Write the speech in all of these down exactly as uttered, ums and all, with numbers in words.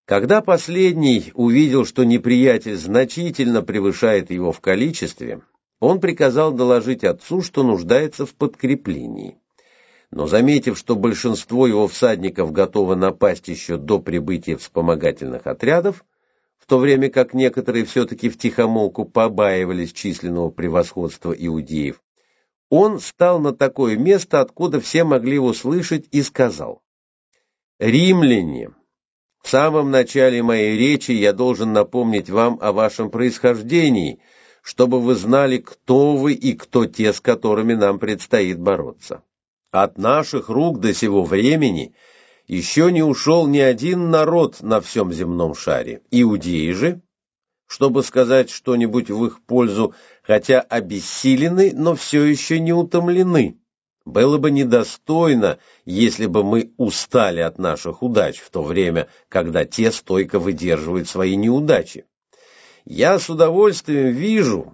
Когда последний увидел, что неприятель значительно превышает его в количестве, он приказал доложить отцу, что нуждается в подкреплении. Но, заметив, что большинство его всадников готовы напасть еще до прибытия вспомогательных отрядов, в то время как некоторые все-таки втихомолку побаивались численного превосходства иудеев, он стал на такое место, откуда все могли его слышать, и сказал: «Римляне, в самом начале моей речи я должен напомнить вам о вашем происхождении, чтобы вы знали, кто вы и кто те, с которыми нам предстоит бороться. От наших рук до сего времени еще не ушел ни один народ на всем земном шаре. Иудеи же, чтобы сказать что-нибудь в их пользу, хотя обессилены, но все еще не утомлены. Было бы недостойно, если бы мы устали от наших удач, в то время, когда те стойко выдерживают свои неудачи. Я с удовольствием вижу,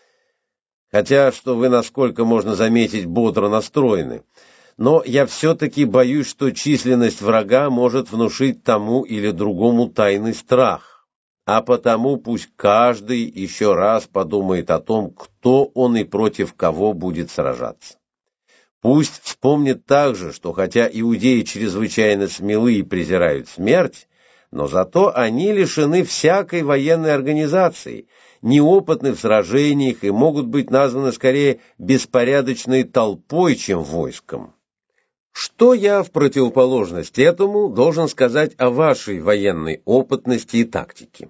хотя, что вы, насколько можно заметить, бодро настроены, но я все-таки боюсь, что численность врага может внушить тому или другому тайный страх, а потому пусть каждый еще раз подумает о том, кто он и против кого будет сражаться. Пусть вспомнит также, что хотя иудеи чрезвычайно смелы и презирают смерть, но зато они лишены всякой военной организации, неопытны в сражениях и могут быть названы скорее беспорядочной толпой, чем войском. Что я в противоположность этому должен сказать о вашей военной опытности и тактике?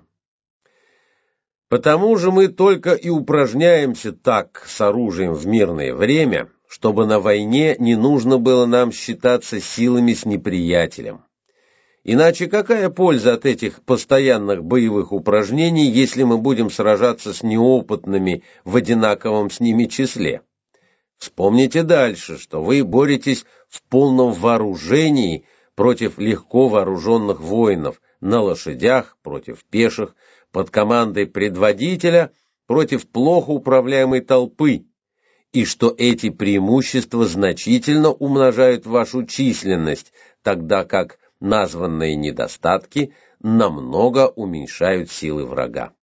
Потому же мы только и упражняемся так с оружием в мирное время, чтобы на войне не нужно было нам считаться силами с неприятелем. Иначе какая польза от этих постоянных боевых упражнений, если мы будем сражаться с неопытными в одинаковом с ними числе? Вспомните дальше, что вы боретесь в полном вооружении против легко вооруженных воинов, на лошадях против пеших, под командой предводителя против плохо управляемой толпы, и что эти преимущества значительно умножают вашу численность, тогда как названные недостатки намного уменьшают силы врага.